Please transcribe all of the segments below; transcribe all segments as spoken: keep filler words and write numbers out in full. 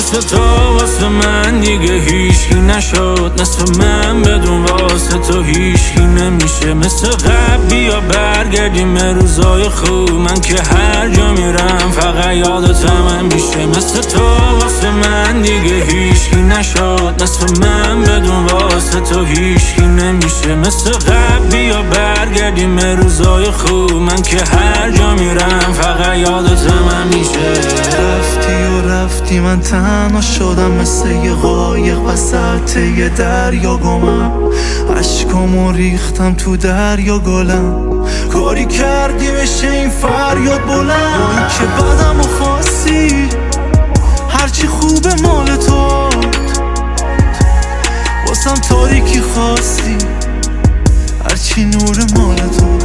مثل تو واسه من دیگه هیچکی نشد، نصف من بدون واسه تو هیچکی نمیشه. مثل قبل بیا برگردیم روزای خوب، من که هر جا میرم فقط یادتم میشه. مثل تو واسه من دیگه هیچکی نشد، نصف من بدون واسه تو هیچکی نمیشه. مثل قبل بیا برگردیم روزای خوب، من که هر جا میرم فقط یادتم میشه. رفتی و رفتی من تنها شدم، مثل یه قایق وسط یه دریا گمم. عشقامو ریختم تو دریا گلم، کاری کردی بشه این فریاد بلند. با این که بدم و خواستی هرچی خوبه مال تو، واسم تاریکی خواستی هرچی نور مال تو.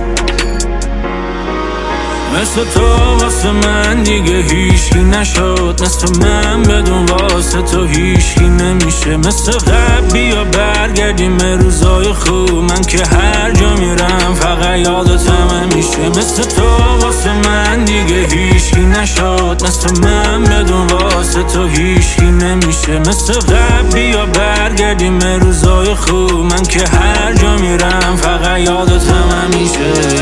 مثل تو واسه من دیگه هیچکی نشد، نصف من بدون واسه تو هیچکی نمیشه. مثل قبل بیا برگردیم روزای خوب، من که هر جا میرم فقط یادتم میشه. مثل تو واسه من دیگه هیچکی نشد، نصف من بدون واسه تو هیچکی نمیشه. مثل قبل بیا برگردیم روزای خوب، من که هر جا میرم فقط یادتم میشه.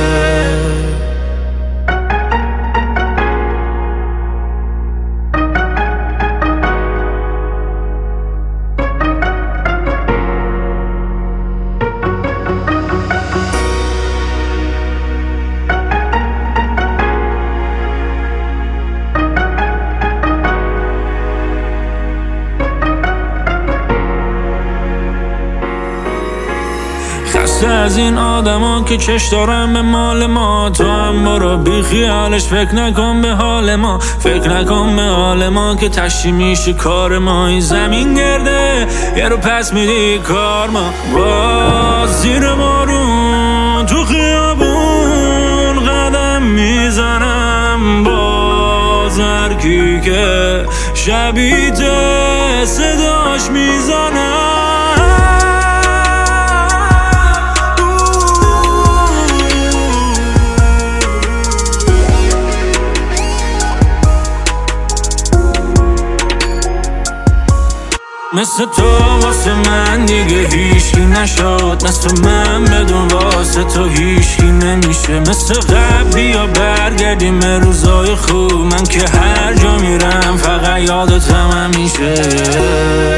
خسته از این آدما که چش دارن به مال ما، تو هم برو بی خیالش، فکر نکن به حال ما، فکر نکن به حال ما که تشی میشه کار ما. این زمین گرده یه رو پس میدی کار ما، باز زیر بارون تو خیابون قدم میزنم، باز هر کی که شبیه صداش میزنم. مثل تو واسه من دیگه هیچکی نشد، نصف من بدون واسه تو هیچکی نمیشه. مثل قبل بیا برگردیم روزای خوب، من که هر جا میرم فقط یادتم میشه.